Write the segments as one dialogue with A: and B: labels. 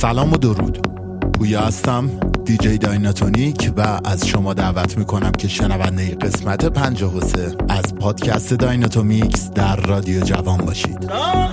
A: سلام و درود. پویا هستم، دیجی دایناتونیک و از شما دعوت میکنم که شنونده قسمت 53 از پادکست دایناتومیکس در رادیو جوان باشید.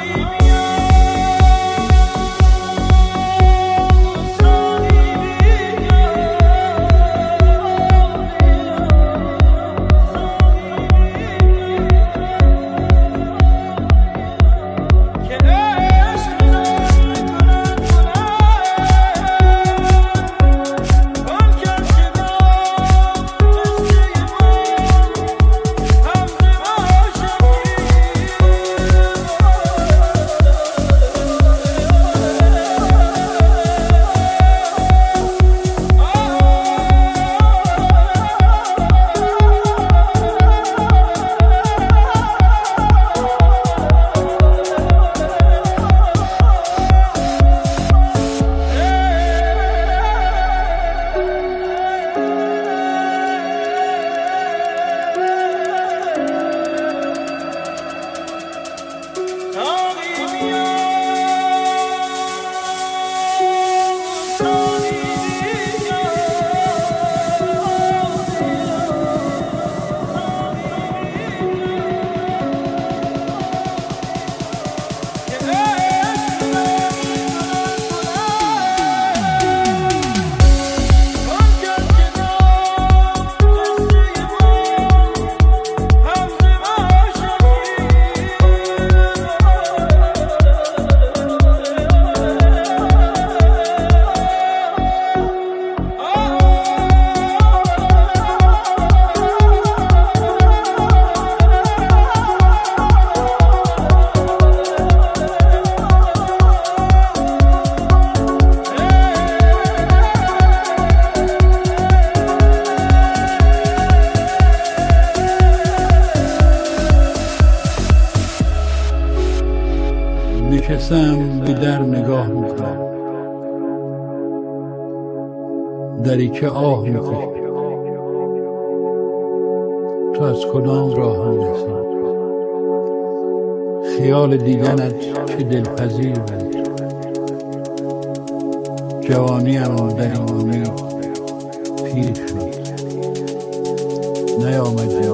B: نشستم به در نگاه میکنم، دری که آه میکشی. تو از کدام راه میرسی؟ خیال دیدنت چه دلپذیر بود. جوانیم در این امید پیر شد، نیامد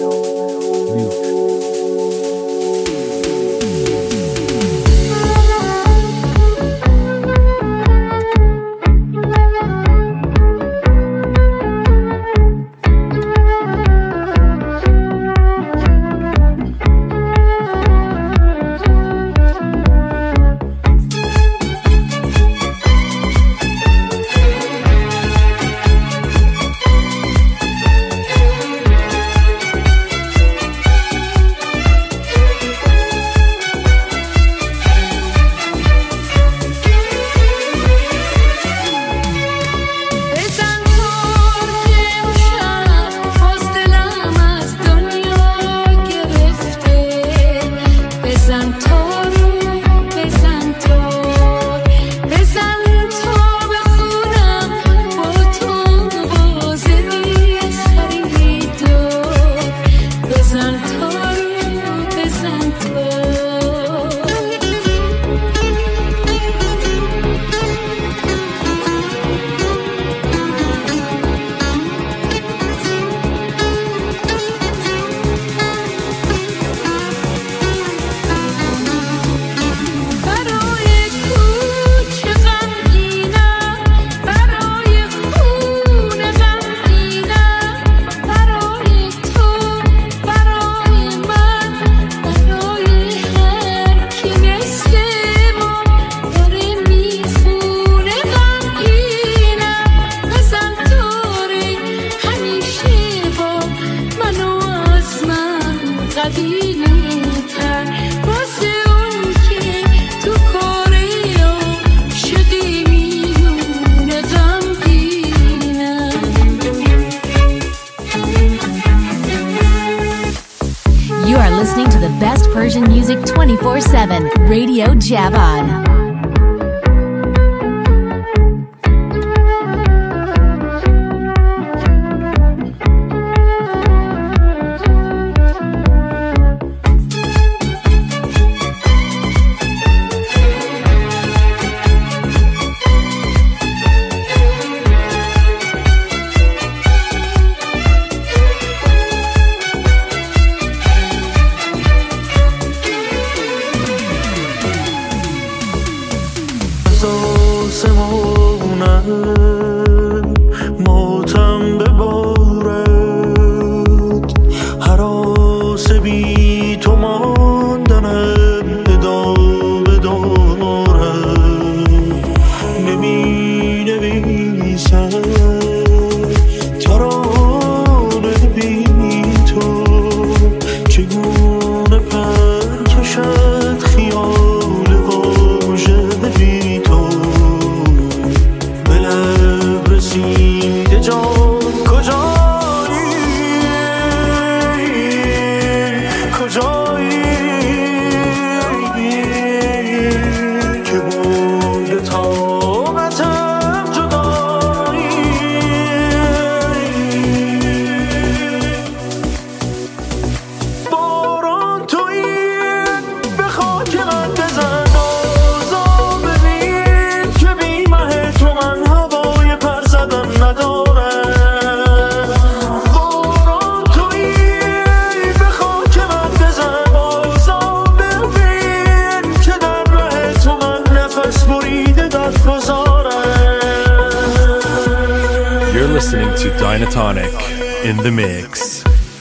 C: Persian music 24/7, Radio Javan.
D: You're listening to Dynatonic in the mix.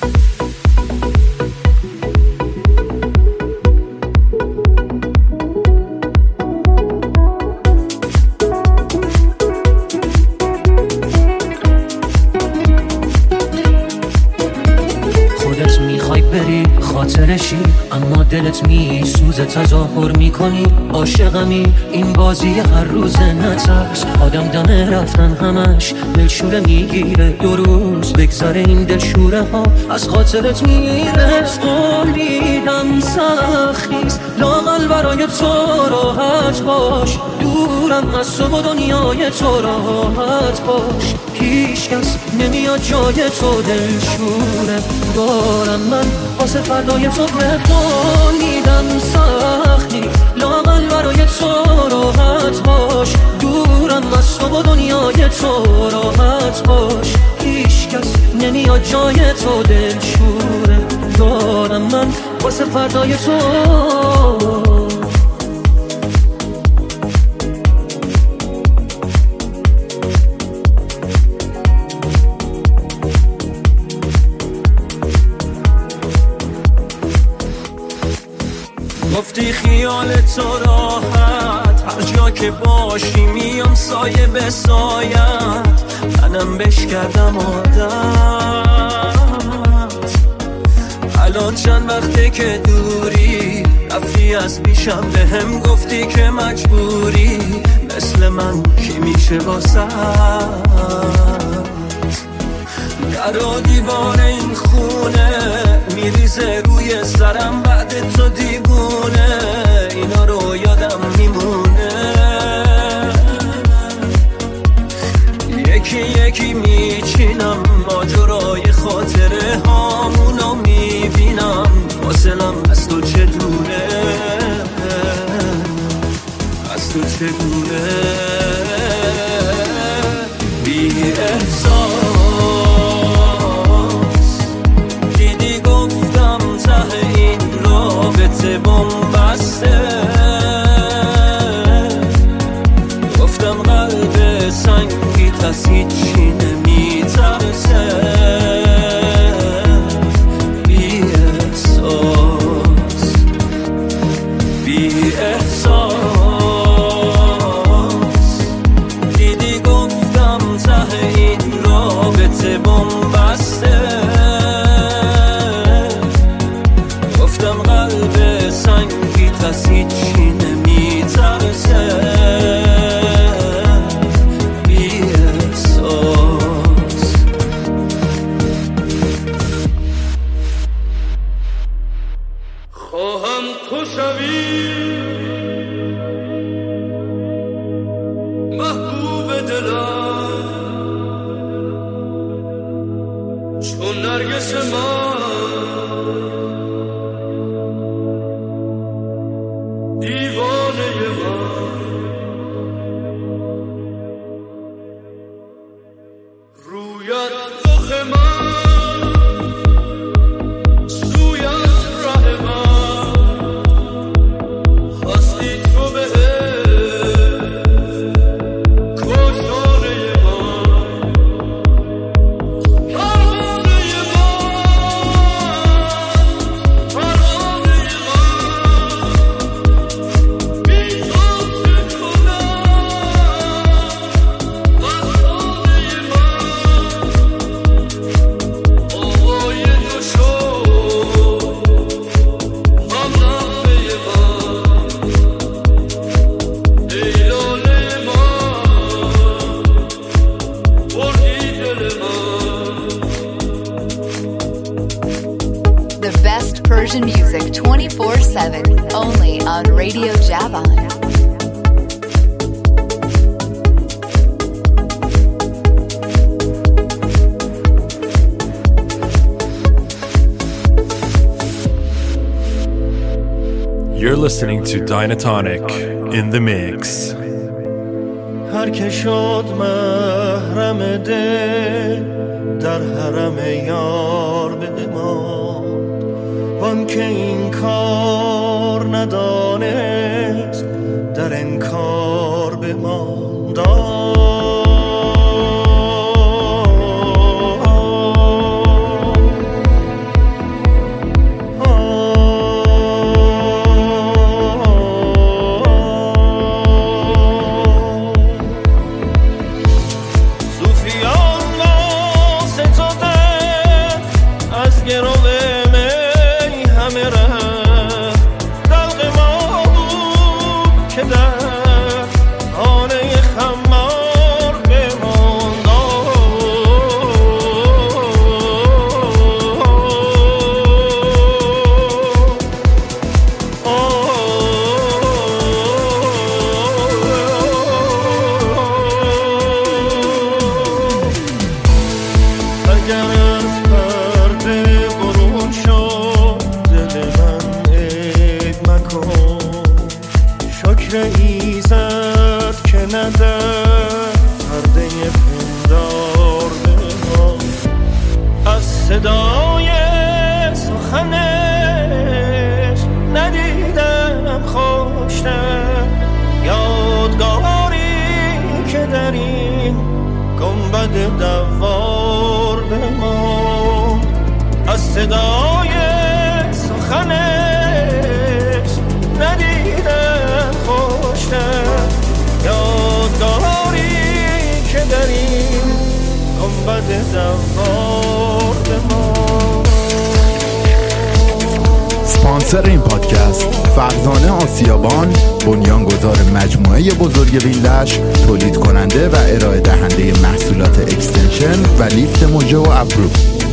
E: خاطرشی اما دلت میسوزه تظاهر میکنی عاشقمی این بازی هر روز نترس آدم دمه رفتن همش دلشوره میگیره دو روز بگذاره این دلشوره ها از خاطرت میره قولیدم سخت نیست لااقل برای تو راحت باش دورم از تو و دنیای تو راحت باش هیچ کس نمیاد جای تو دلشوره دارم من واسه فردای تو بخونیدم سختی لااقل برای تو راحت باش دورم از تو و دنیای تو راحت باش هیچ کس نمیاد جای تو دلشوره دارم من واسه فردای تو
F: گفتی خیال تو راحت هر جا که باشی میام سایه به سایت منم بش کردم عادت الان چند وقته که دوری رفتی از پیشم بهم گفتی که مجبوری مثل من کی میشه واسه در و دیوار این خونه میریزه روی سرم بعد تو دیوونه اینا رو یادم میمونه یکی یکی میچینم ماجرای خاطره هامونو میبینم فاصلم از تو چه دوره از تو چه دوره بی احساس بومبسته گفتم قلب سنگی تس هیچی نمیترسه بی احساس بی احساس دیدی گفتم ته این رابطه بومبسته گفتم قلب سنگی تس هیچی نمیترسه بی احساس خواهم تو شوی محبوب دلم چون نرگس من Persian music 24/7 only on Radio Javan.
D: You're listening to Dynatonic in the mix.
F: هر که شد محرم دل در حرم یار بماند وان که این کار ندانست در انکار
A: اسپانسر این پادکست فرزانه آسیابان، بنیانگذار مجموعه بزرگ ویلش، تولید کننده و ارائه دهنده محصولات اکستنشن و لیفت موجه و ابرو.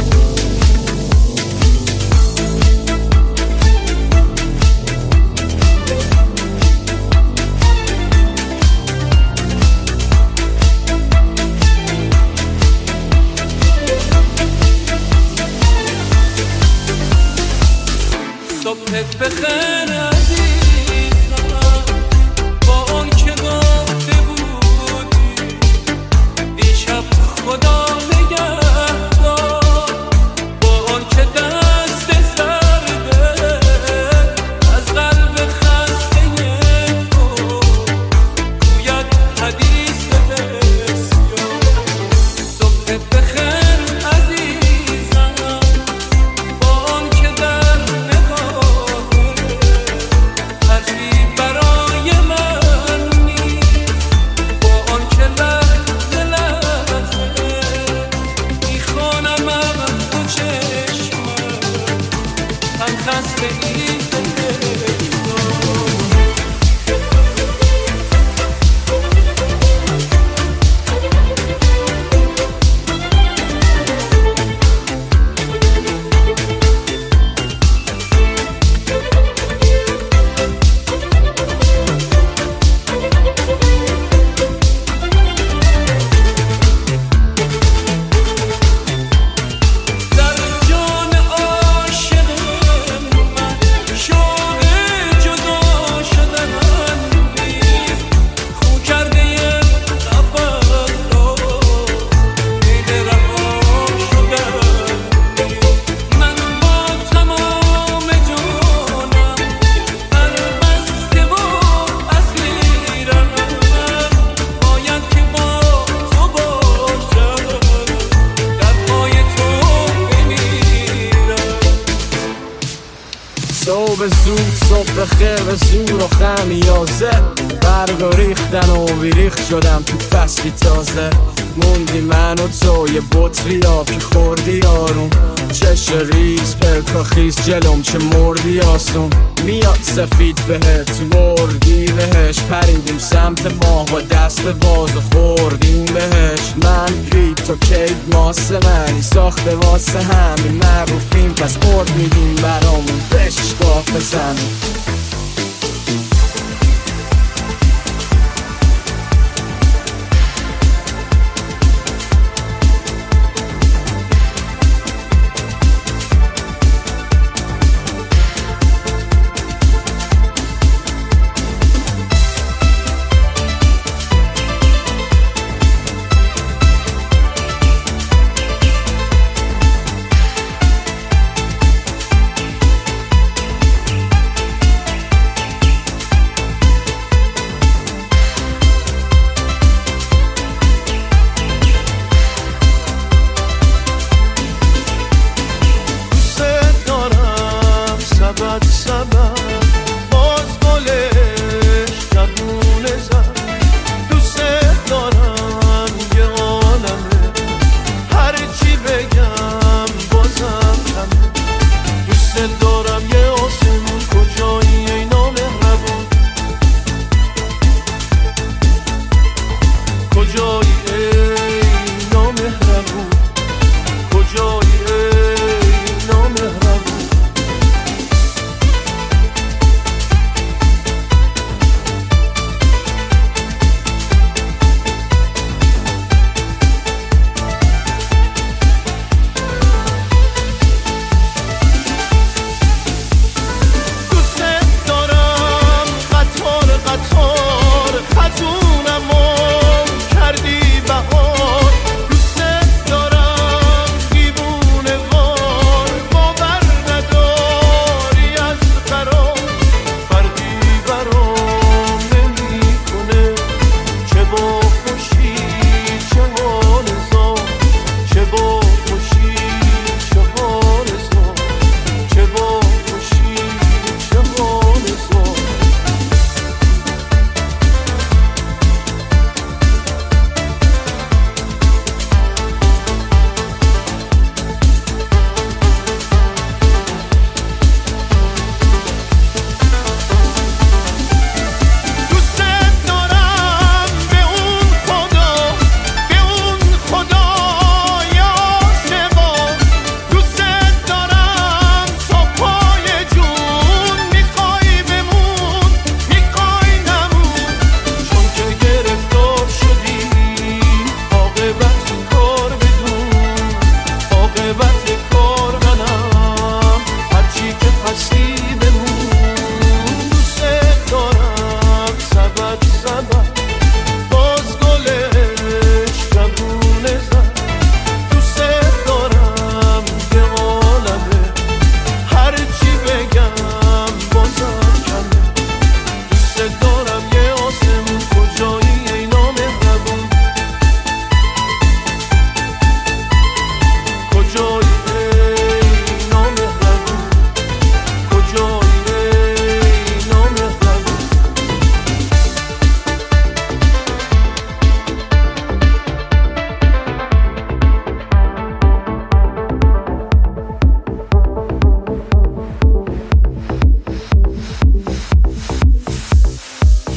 G: صبح زود صبح خیر به زور و خمیازه برگا ریختن و بیریخت شدم تو فصلی تازه موندی من و تو یه بطری آب که خوردی آروم چش ریز پرکا خیز جلوم چه مردی آسون میاد سفید بهت مردی بهش پریدیم سمت ماه با دست باز و خوردیم بهش من پی تو کیت ماسه منی ساخته واسه همین معروفیم پس مرد میدیم برامون بشکاف بزنیم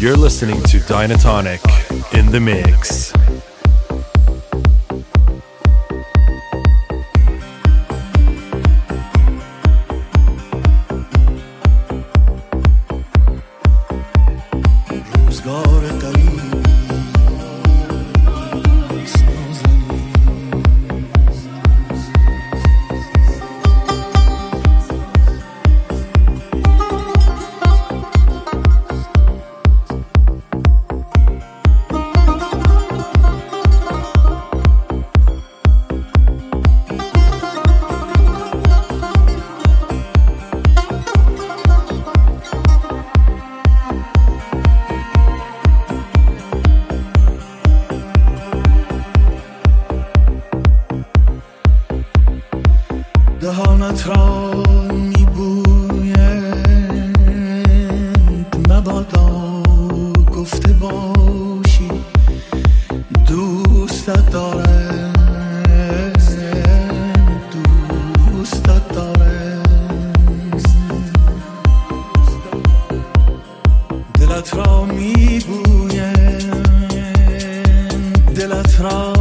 D: You're listening to Dynatonic in the mix.
H: دهانت را میبویند مبادا گفته باشی دوستت دارم دوستت دارم دلت را میبویند دلت را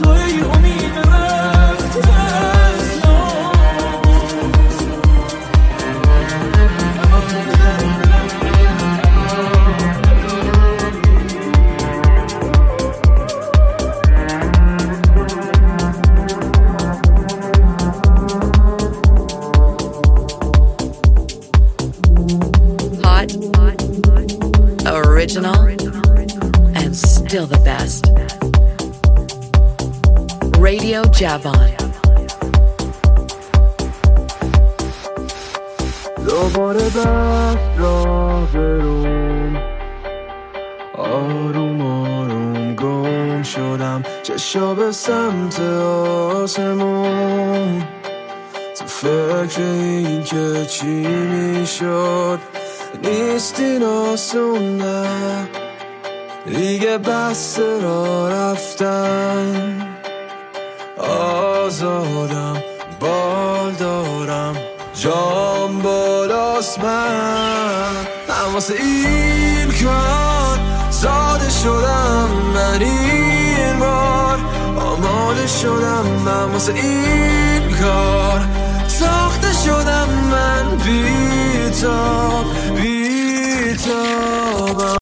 F: توی امید وقت
I: Original and still the best. Radio Javon.
G: دوباره بس راه بروم آروم آروم گم شدم چشا به سمت آسمون تو فکر این که چی میشد نیست این آسون نه دیگه بس را رفتن آزادم بال دارم جام بالاست من واسه این کار زاده شدم من این بار آماده شدم من واسه این کار ساخته شدم من بی‌تاب